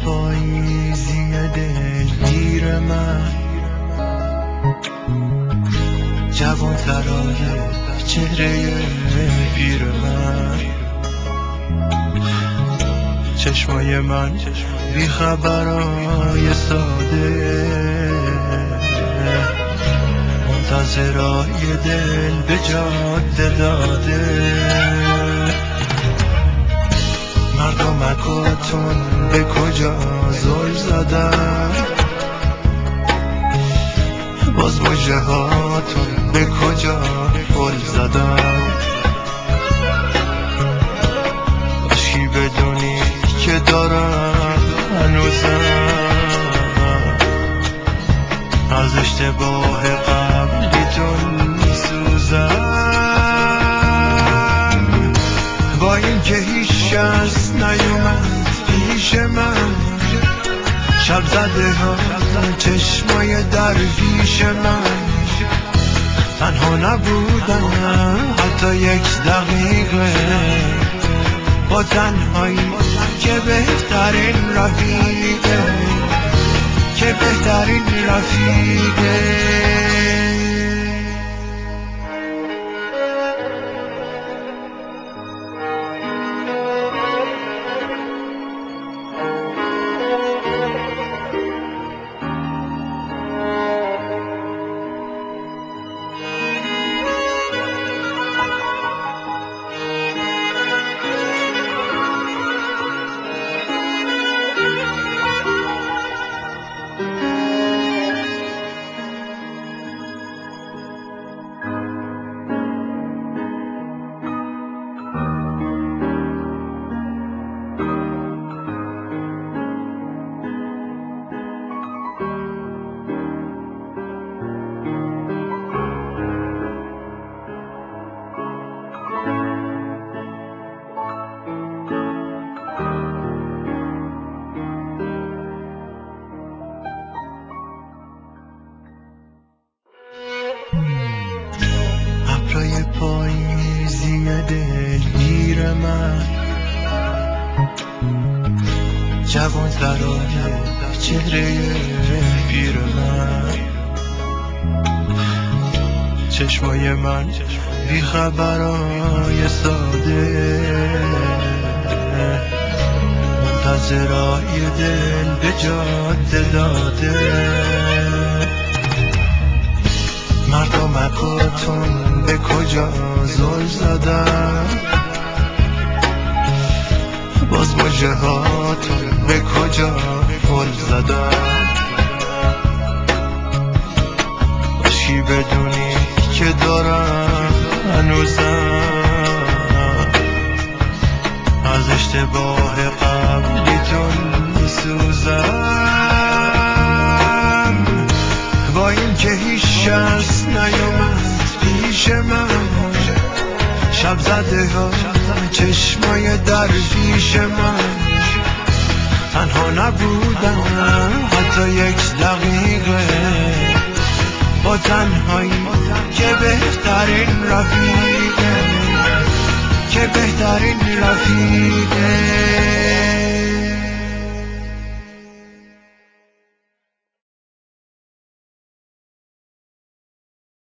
پاییزی دلگیر من، جوان ترانه چهره پیر من، چشمای من بیخبرای ساده، منتظرای دل به جاده داده. مردمکاتون به کجا زل زدن، باز مژه هاتون به کجا گل زدن. کاشکی بدونی که دارم هنوزم از اشتباه قبلیتون میسوزم. با اینکه هیچ کس نیومد پیش من، شب زده ها چشمای درویش من، تنها نبودم حتی یک دقیقه، با تنهایی که بهترین رفیقه، که بهترین رفیقه. ابرای پاییزی دلگیر من، جوان ترانه چهره پیر من، چشمای من بیخبرای ساده، منتظرای دل به جاده داده. مردمکاتون به کجا زل زدن، باز مژه هاتون به کجا گل زدن. کاشکی بدونی که دارم هنوزم از اشتباه قبلیتون میسوزم. با اینکه هیچ کس نیومد پیش من، شب زده ها چشمای درویش من، تنها نبودم حتی یک دقیقه، با تنهایی که بهترین رفیقه، که بهترین رفیقه.